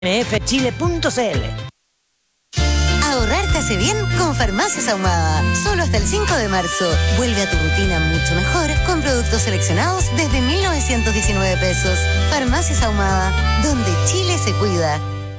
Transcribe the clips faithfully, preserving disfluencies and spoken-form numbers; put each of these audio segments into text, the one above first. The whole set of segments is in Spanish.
eme efe chile punto ce ele. Ahorrar te hace bien con Farmacias Ahumada. Solo hasta el cinco de marzo. Vuelve a tu rutina mucho mejor con productos seleccionados desde mil novecientos diecinueve pesos. Farmacias Ahumada, donde Chile se cuida.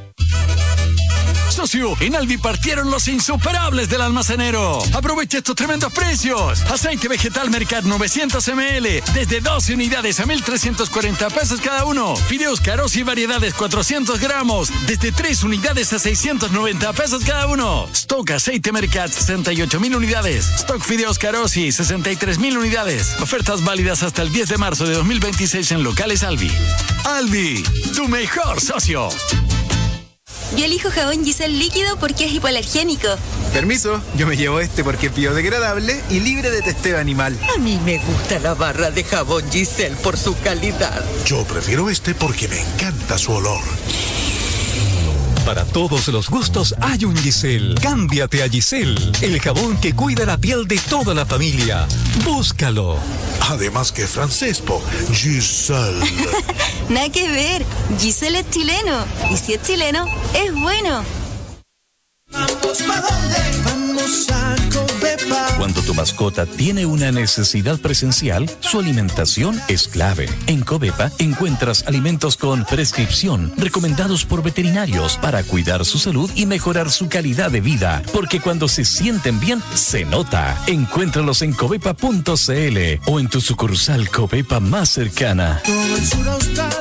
Socio, en Alvi partieron los insuperables del almacenero. Aprovecha estos tremendos precios. Aceite vegetal Mercat novecientos mililitros desde doce unidades a mil trescientos cuarenta pesos cada uno. Fideos Carosi y variedades cuatrocientos gramos desde tres unidades a seiscientos noventa pesos cada uno. Stock aceite Mercat sesenta y ocho mil unidades. Stock Fideos Carosi sesenta y tres mil unidades. Ofertas válidas hasta el diez de marzo de dos mil veintiséis en locales Alvi. Alvi, tu mejor socio. Yo elijo jabón Giselle líquido porque es hipoalergénico. Permiso, yo me llevo este porque es biodegradable y libre de testeo animal. A mí me gusta la barra de jabón Giselle por su calidad. Yo prefiero este porque me encanta su olor. Para todos los gustos hay un Giselle. Cámbiate a Giselle, el jabón que cuida la piel de toda la familia. Búscalo. Además que francés, po. Giselle. Nada que ver. Giselle es chileno. Y si es chileno, es bueno. Vamos, ¿pa' dónde? Vamos a Covepa. Cuando tu mascota tiene una necesidad presencial, su alimentación es clave. En Covepa encuentras alimentos con prescripción, recomendados por veterinarios para cuidar su salud y mejorar su calidad de vida. Porque cuando se sienten bien, se nota. Encuéntralos en covepa punto ce ele o en tu sucursal Covepa más cercana. Todo el sur austral.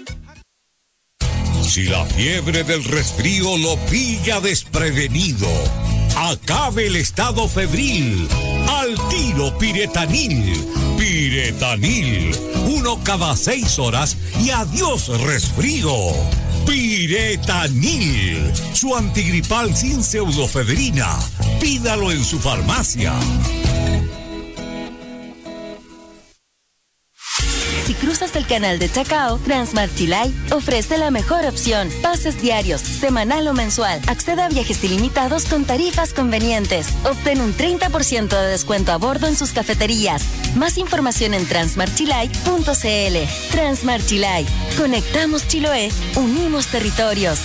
Si la fiebre del resfrío lo pilla desprevenido, acabe el estado febril. Al tiro Piretanil. Piretanil. Uno cada seis horas y adiós resfrío. Piretanil. Su antigripal sin pseudofebrina. Pídalo en su farmacia. Si cruzas el canal de Chacao, Transmart Chilay ofrece la mejor opción. Pases diarios, semanal o mensual. Accede a viajes ilimitados con tarifas convenientes. Obtén un treinta por ciento de descuento a bordo en sus cafeterías. Más información en transmart chilay punto ce ele. Transmart Chilay. Conectamos Chiloé. Unimos territorios.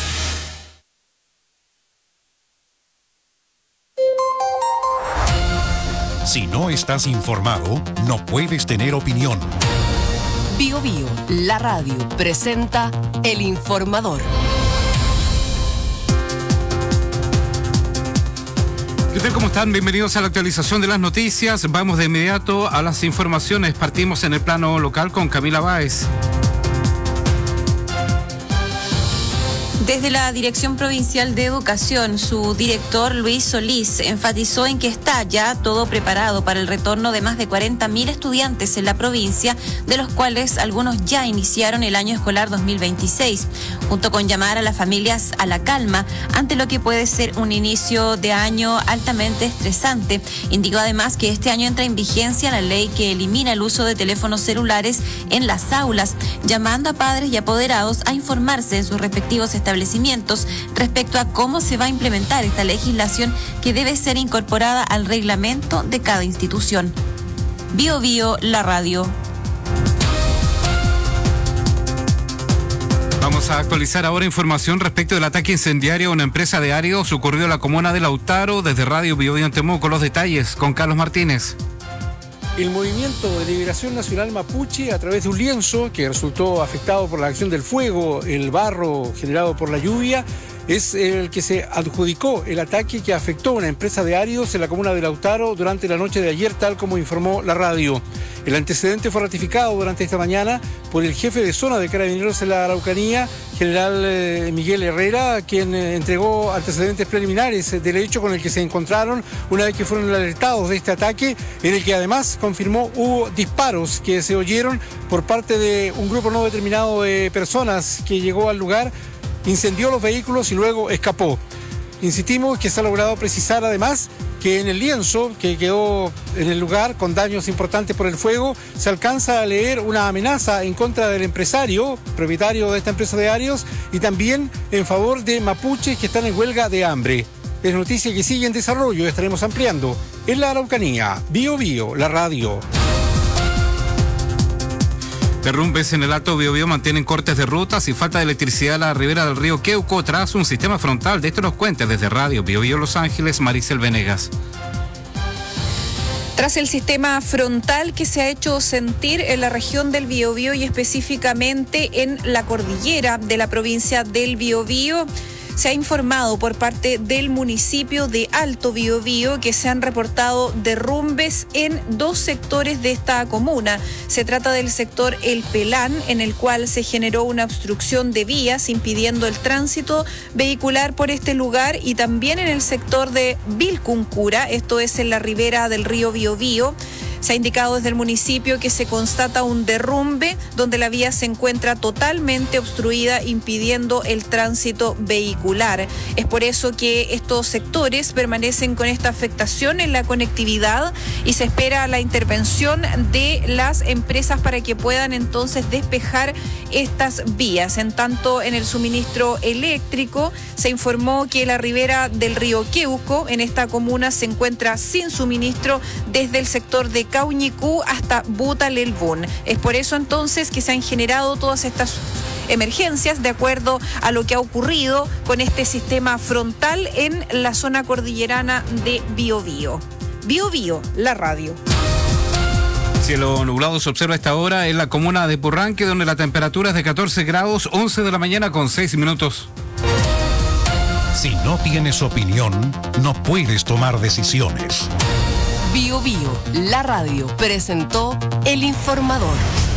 Si no estás informado, no puedes tener opinión. Bio Bio, la radio, presenta El Informador. ¿Qué tal? ¿Cómo están? Bienvenidos a la actualización de las noticias. Vamos de inmediato a las informaciones. Partimos en el plano local con Camila Báez. Desde la Dirección Provincial de Educación, su director Luis Solís enfatizó en que está ya todo preparado para el retorno de más de cuarenta mil estudiantes en la provincia, de los cuales algunos ya iniciaron el año escolar dos mil veintiséis, junto con llamar a las familias a la calma ante lo que puede ser un inicio de año altamente estresante. Indicó además que este año entra en vigencia la ley que elimina el uso de teléfonos celulares en las aulas, llamando a padres y apoderados a informarse en sus respectivos establecimientos establecimientos respecto a cómo se va a implementar esta legislación que debe ser incorporada al reglamento de cada institución. Bio Bio, la radio. Vamos a actualizar ahora información respecto del ataque incendiario a una empresa de áridos ocurrido en la comuna de Lautaro. Desde Radio Bio Bio en Temuco, los detalles con Carlos Martínez. El Movimiento de Liberación Nacional Mapuche, a través de un lienzo que resultó afectado por la acción del fuego, el barro generado por la lluvia, es el que se adjudicó el ataque que afectó a una empresa de áridos en la comuna de Lautaro durante la noche de ayer, tal como informó la radio. El antecedente fue ratificado durante esta mañana por el jefe de zona de Carabineros en la Araucanía, general eh, Miguel Herrera, quien eh, entregó antecedentes preliminares del hecho con el que se encontraron una vez que fueron alertados de este ataque, en el que además confirmó hubo disparos que se oyeron por parte de un grupo no determinado de personas que llegó al lugar, incendió los vehículos y luego escapó. Insistimos que se ha logrado precisar además que en el lienzo que quedó en el lugar con daños importantes por el fuego, se alcanza a leer una amenaza en contra del empresario, propietario de esta empresa de áridos, y también en favor de mapuches que están en huelga de hambre. Es noticia que sigue en desarrollo, estaremos ampliando en la Araucanía. Bio Bio, la radio. Derrumbes en el Alto Biobío mantienen cortes de rutas y falta de electricidad a la ribera del río Queuco tras un sistema frontal. De esto nos cuenta desde Radio Biobío Los Ángeles, Maricel Venegas. Tras el sistema frontal que se ha hecho sentir en la región del Biobío y específicamente en la cordillera de la provincia del Biobío, se ha informado por parte del municipio de Alto Biobío que se han reportado derrumbes en dos sectores de esta comuna. Se trata del sector El Pelán, en el cual se generó una obstrucción de vías impidiendo el tránsito vehicular por este lugar, y también en el sector de Vilcuncura, esto es en la ribera del río Biobío. Se ha indicado desde el municipio que se constata un derrumbe donde la vía se encuentra totalmente obstruida, impidiendo el tránsito vehicular. Es por eso que estos sectores permanecen con esta afectación en la conectividad y se espera la intervención de las empresas para que puedan entonces despejar estas vías. En tanto, en el suministro eléctrico se informó que la ribera del río Queuco en esta comuna se encuentra sin suministro desde el sector de Cauñicú hasta Butalelbún. Es por eso entonces que se han generado todas estas emergencias de acuerdo a lo que ha ocurrido con este sistema frontal en la zona cordillerana de Biobío. Biobío, la radio. Cielo nublado se observa a esta hora en la comuna de Purranque, donde la temperatura es de catorce grados, once de la mañana con seis minutos. Si no tienes opinión, no puedes tomar decisiones. Biobío, la radio, presentó El Informador.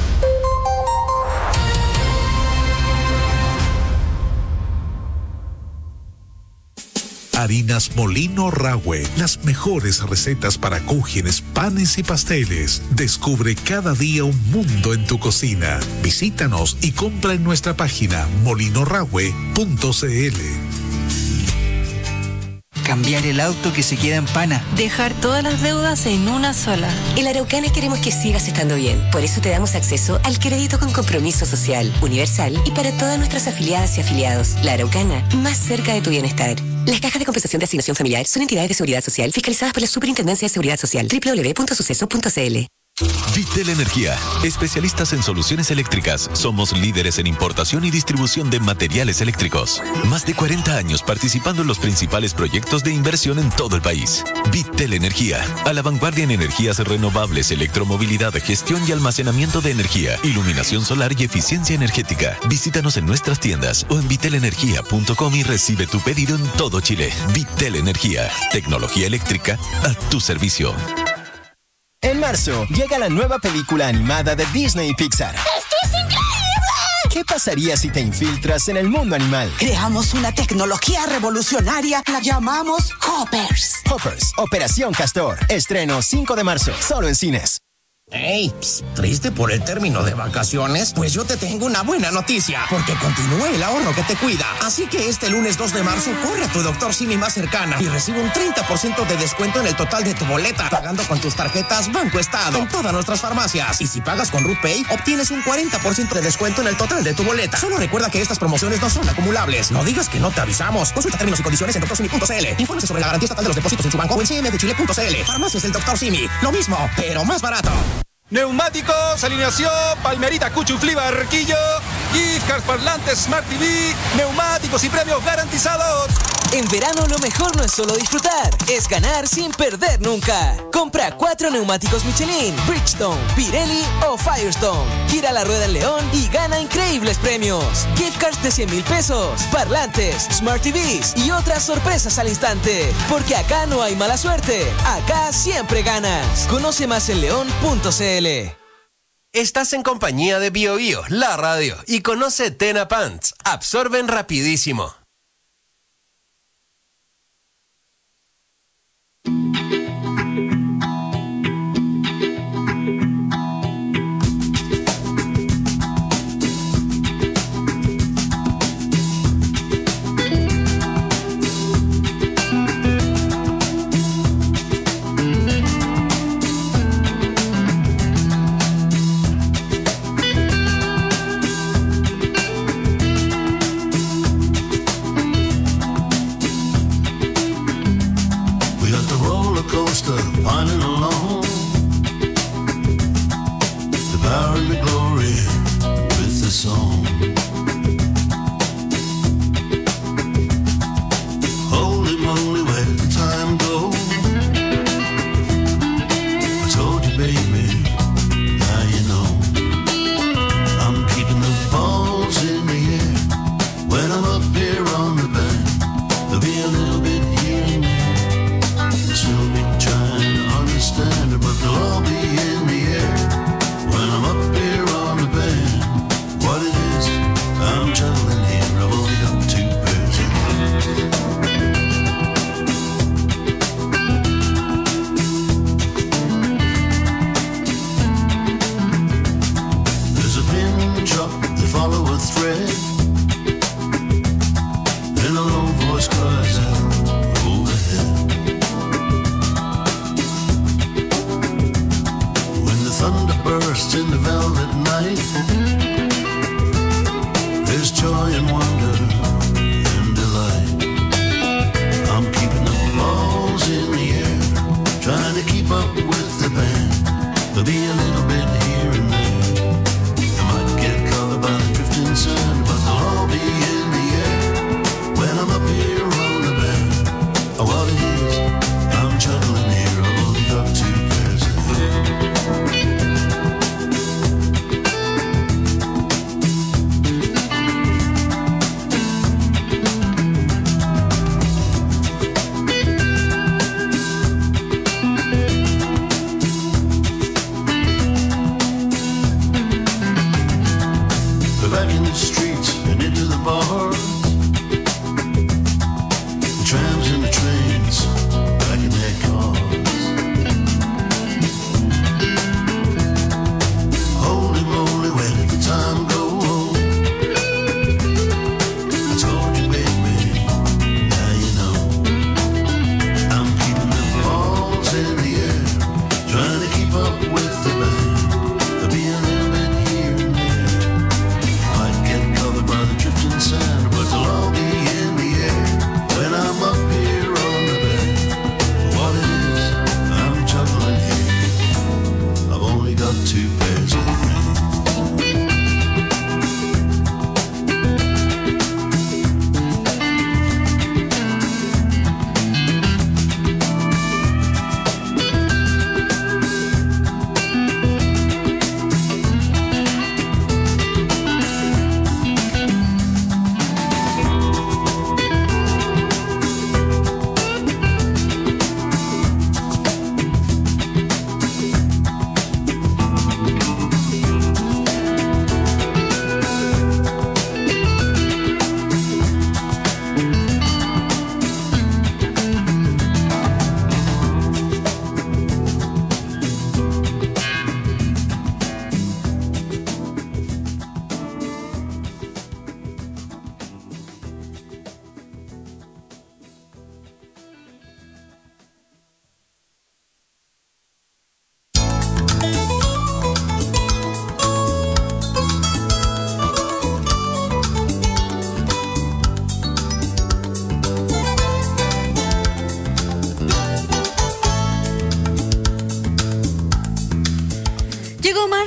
Harinas Molino Rahue, las mejores recetas para cúgenes, panes y pasteles. Descubre cada día un mundo en tu cocina. Visítanos y compra en nuestra página molino rahue punto c l. Cambiar el auto que se queda en pana. Dejar todas las deudas en una sola. En Araucana queremos que sigas estando bien. Por eso te damos acceso al crédito con compromiso social, universal y para todas nuestras afiliadas y afiliados. La Araucana, más cerca de tu bienestar. Las cajas de compensación de asignación familiar son entidades de seguridad social fiscalizadas por la Superintendencia de Seguridad Social. doble u doble u doble u punto suceso punto c l. Vitel Energía, especialistas en soluciones eléctricas. Somos líderes en importación y distribución de materiales eléctricos. Más de cuarenta años participando en los principales proyectos de inversión en todo el país. Vitel Energía, a la vanguardia en energías renovables, electromovilidad, gestión y almacenamiento de energía, iluminación solar y eficiencia energética. Visítanos en nuestras tiendas o en vitel energía punto com y recibe tu pedido en todo Chile. Vitel Energía, tecnología eléctrica a tu servicio. En marzo, llega la nueva película animada de Disney y Pixar. ¡Esto es increíble! ¿Qué pasaría si te infiltras en el mundo animal? Creamos una tecnología revolucionaria, la llamamos Hoppers. Hoppers, Operación Castor. Estreno cinco de marzo, solo en cines. Hey, pss, ¿triste por el término de vacaciones? Pues yo te tengo una buena noticia, porque continúa el ahorro que te cuida. Así que este lunes dos de marzo corre a tu doctor Simi más cercana y recibe un treinta por ciento de descuento en el total de tu boleta, pagando con tus tarjetas Banco Estado en todas nuestras farmacias. Y si pagas con RutPay, obtienes un cuarenta por ciento de descuento en el total de tu boleta. Solo recuerda que estas promociones no son acumulables. No digas que no te avisamos. Consulta términos y condiciones en doctor simi punto c l. Infórmese sobre la garantía estatal de los depósitos en su banco o en c m f chile punto c l. Farmacias del doctor Simi. Lo mismo, pero más barato. Neumáticos, alineación, Palmerita, Cuchuflí, Barquillo, Gift, parlantes, Smart T V, neumáticos y premios garantizados. En verano lo mejor no es solo disfrutar, es ganar sin perder nunca. Compra cuatro neumáticos Michelin, Bridgestone, Pirelli o Firestone. Gira la rueda en León y gana increíbles premios. Gift cards de cien mil pesos, parlantes, Smart T Vs y otras sorpresas al instante. Porque acá no hay mala suerte, acá siempre ganas. Conoce más en león punto c l. Estás en compañía de Biobío, la radio, y conoce Tena Pants. Absorben rapidísimo.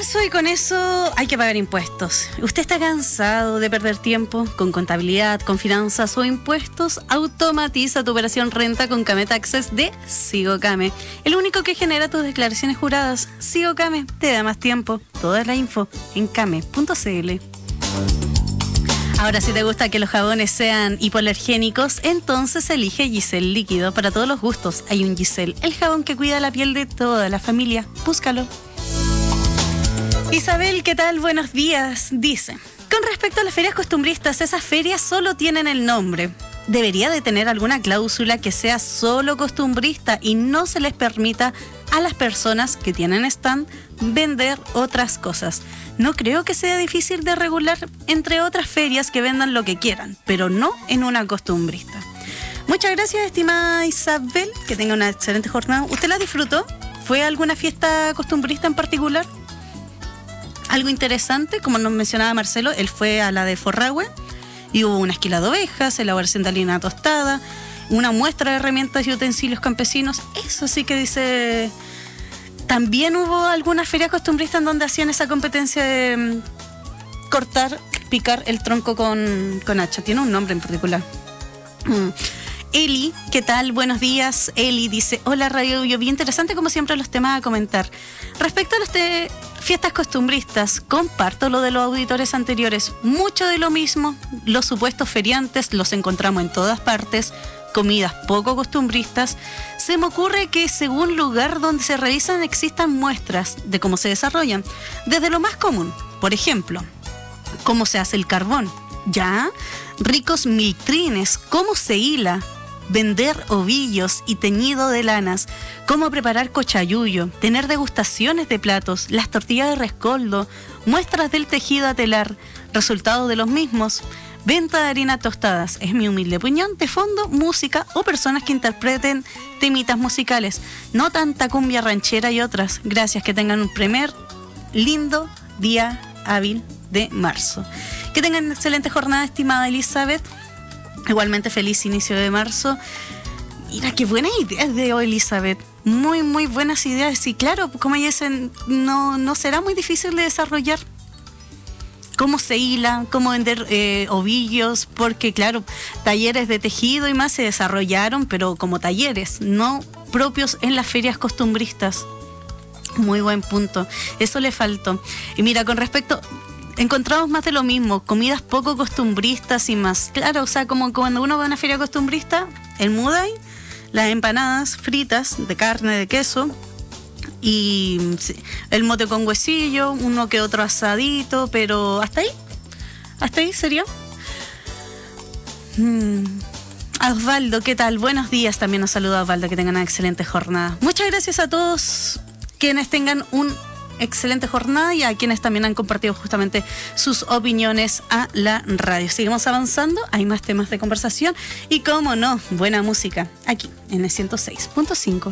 eso y con eso hay que pagar impuestos. ¿Usted está cansado de perder tiempo con contabilidad, con finanzas o impuestos? Automatiza tu operación renta con Came Taxes de SigoCame, el único que genera tus declaraciones juradas. SigoCame te da más tiempo. Toda la info en came punto cl. Ahora, si te gusta que los jabones sean hipoalergénicos, entonces elige Giselle Líquido para todos los gustos. Hay un Giselle, el jabón que cuida la piel de toda la familia. Búscalo. Isabel, ¿qué tal? Buenos días. Dice, con respecto a las ferias costumbristas, esas ferias solo tienen el nombre. Debería de tener alguna cláusula que sea solo costumbrista y no se les permita a las personas que tienen stand vender otras cosas. No creo que sea difícil de regular entre otras ferias que vendan lo que quieran, pero no en una costumbrista. Muchas gracias, estimada Isabel. Que tenga una excelente jornada. ¿Usted la disfrutó? ¿Fue a alguna fiesta costumbrista en particular? Algo interesante, como nos mencionaba Marcelo, él fue a la de Forrahue y hubo una esquila de ovejas, elaboración de harina tostada, una muestra de herramientas y utensilios campesinos. Eso sí que dice. También hubo alguna feria costumbrista en donde hacían esa competencia de um, cortar, picar el tronco con, con hacha. Tiene un nombre en particular. Mm. Eli, ¿qué tal? Buenos días. Eli dice, hola Radio Bio, bien interesante como siempre los temas a comentar. Respecto a las te- fiestas costumbristas, comparto lo de los auditores anteriores. Mucho de lo mismo, los supuestos feriantes los encontramos en todas partes, comidas poco costumbristas. Se me ocurre que según lugar donde se realizan existan muestras de cómo se desarrollan. Desde lo más común, por ejemplo, cómo se hace el carbón, ¿ya? Ricos miltrines, cómo se hila, vender ovillos y teñido de lanas, cómo preparar cochayuyo, tener degustaciones de platos, las tortillas de rescoldo, muestras del tejido a telar, resultados de los mismos, venta de harina tostadas, es mi humilde opinión, de fondo, música o personas que interpreten temitas musicales, no tanta cumbia ranchera y otras. Gracias, que tengan un primer lindo día hábil de marzo. Que tengan una excelente jornada, estimada Elizabeth. Igualmente feliz inicio de marzo. Mira, qué buenas ideas de hoy, Elizabeth. Muy, muy buenas ideas. Y claro, como ella dice, no, no será muy difícil de desarrollar. Cómo se hila, cómo vender eh, ovillos, porque claro, talleres de tejido y más se desarrollaron, pero como talleres, no propios en las ferias costumbristas. Muy buen punto. Eso le faltó. Y mira, con respecto... Encontramos más de lo mismo, comidas poco costumbristas y más. Claro, o sea, como cuando uno va a una feria costumbrista, el muday, las empanadas fritas de carne, de queso, y sí, el mote con huesillo, uno que otro asadito, pero hasta ahí, hasta ahí sería. Mm. A Osvaldo, ¿qué tal? Buenos días, también nos saluda Osvaldo, que tengan una excelente jornada. Muchas gracias a todos quienes tengan un excelente jornada y a quienes también han compartido justamente sus opiniones a la radio. Seguimos avanzando, hay más temas de conversación y, cómo no, buena música aquí en el ciento seis punto cinco.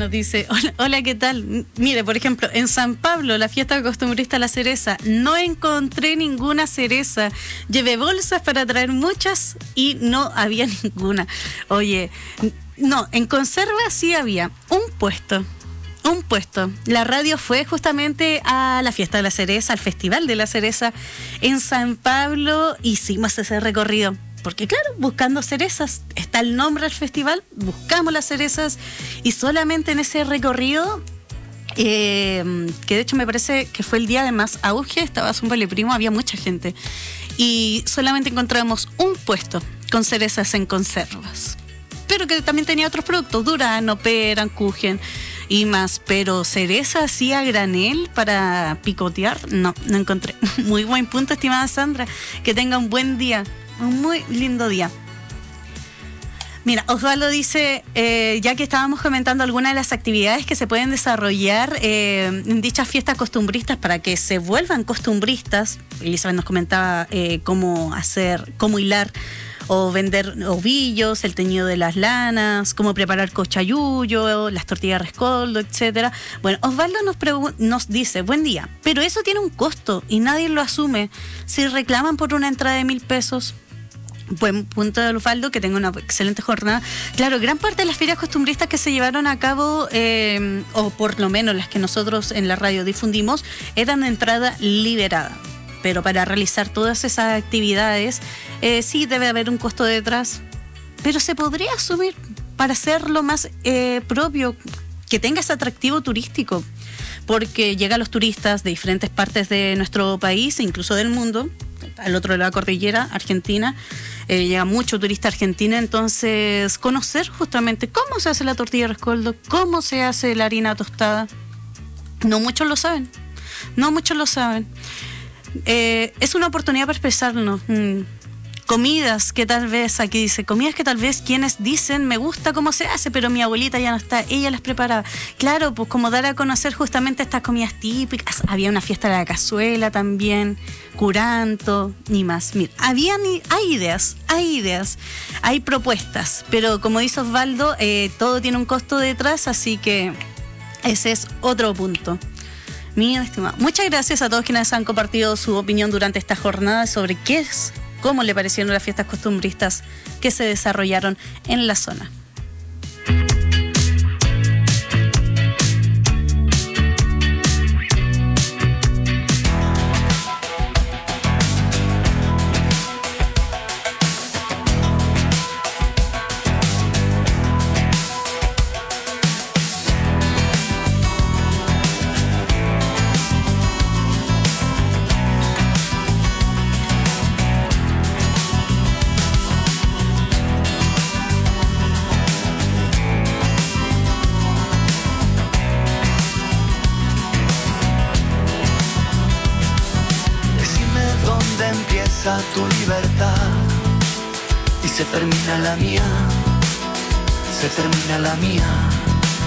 nos dice, hola, hola, ¿qué tal? Mire, por ejemplo, en San Pablo, la fiesta costumbrista La Cereza, no encontré ninguna cereza. Llevé bolsas para traer muchas y no había ninguna. Oye, no, en conserva sí había un puesto. Un puesto. La radio fue justamente a la fiesta de la cereza, al Festival de la Cereza en San Pablo. Hicimos ese recorrido. Porque claro, buscando cerezas, está el nombre del festival, buscamos las cerezas y solamente en ese recorrido, eh, que de hecho me parece que fue el día de más auge, estaba Zumba Le Primo, había mucha gente y solamente encontramos un puesto con cerezas en conservas, pero que también tenía otros productos, durano, pera, kuchen y más, pero cerezas así a granel para picotear, no, no encontré. Muy buen punto, estimada Sandra, que tenga un buen día. Un muy lindo día. Mira, Osvaldo dice, eh, ya que estábamos comentando algunas de las actividades que se pueden desarrollar eh, en dichas fiestas costumbristas para que se vuelvan costumbristas, Elizabeth nos comentaba eh, cómo hacer, cómo hilar o vender ovillos, el teñido de las lanas, cómo preparar cochayuyo, las tortillas de rescoldo, etcétera. Bueno, Osvaldo nos, nos dice, buen día, pero eso tiene un costo y nadie lo asume. Si reclaman por una entrada de mil pesos, buen punto de Osvaldo, que tenga una excelente jornada. Claro, gran parte de las ferias costumbristas que se llevaron a cabo, eh, o por lo menos las que nosotros en la radio difundimos, eran de entrada liberada. Pero para realizar todas esas actividades, eh, sí debe haber un costo detrás, pero se podría asumir para hacerlo más eh, propio, que tenga ese atractivo turístico, porque llegan los turistas de diferentes partes de nuestro país, incluso del mundo, al otro lado de la cordillera, Argentina, eh, llega mucho turista argentino, entonces conocer justamente cómo se hace la tortilla de rescoldo, cómo se hace la harina tostada, no muchos lo saben, no muchos lo saben. Eh, es una oportunidad para expresarnos. Mm. Comidas que tal vez, aquí dice, comidas que tal vez quienes dicen me gusta cómo se hace, pero mi abuelita ya no está, ella las preparaba. Claro, pues como dar a conocer justamente estas comidas típicas. Había una fiesta de la cazuela también, curanto, ni más. Mira, había ni, hay ideas, hay ideas, hay propuestas, pero como dice Osvaldo, eh, todo tiene un costo detrás, así que ese es otro punto. Mi estimado, muchas gracias a todos quienes han compartido su opinión durante esta jornada sobre qué es, cómo le parecieron las fiestas costumbristas que se desarrollaron en la zona. Tu libertad y se termina la mía, se termina la mía.